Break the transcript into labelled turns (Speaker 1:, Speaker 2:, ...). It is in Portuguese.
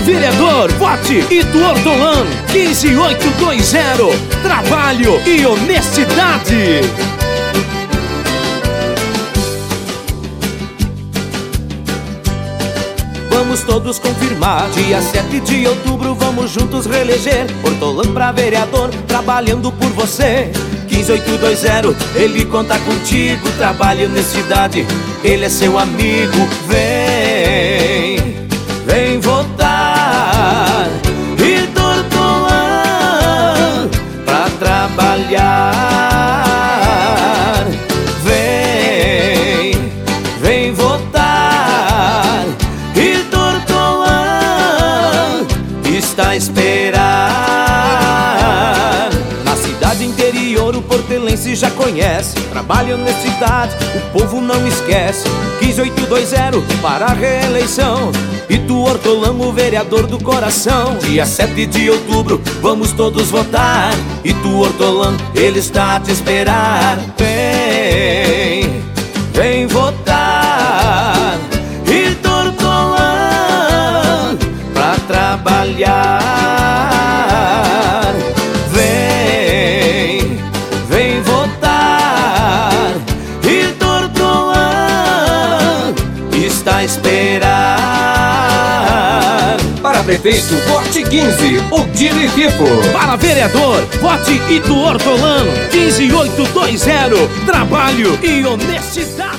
Speaker 1: vereador, vote Ito Hortolã 15820. Trabalho e honestidade. Vamos todos confirmar, dia 7 de outubro vamos juntos reeleger Hortolã pra vereador, trabalhando por você. 15820, ele conta contigo, trabalho e honestidade, ele é seu amigo. Vem votar Ito Hortolã pra trabalhar. Vem votar Ito Hortolã, está a esperar. Na cidade interior o portelense já conhece, trabalho e honestidade, o povo não esquece. 15820 para a reeleição, Ito Hortolã, o vereador do coração. Dia 7 de outubro vamos todos votar, Ito Hortolã, ele está a te esperar. Vem votar Ito Hortolã pra trabalhar. Vem votar Ito Hortolã, está a esperar.
Speaker 2: Para prefeito, vote 15, Odile Fifo.
Speaker 1: Para vereador, vote Ito Hortolã 15820. Trabalho e honestidade.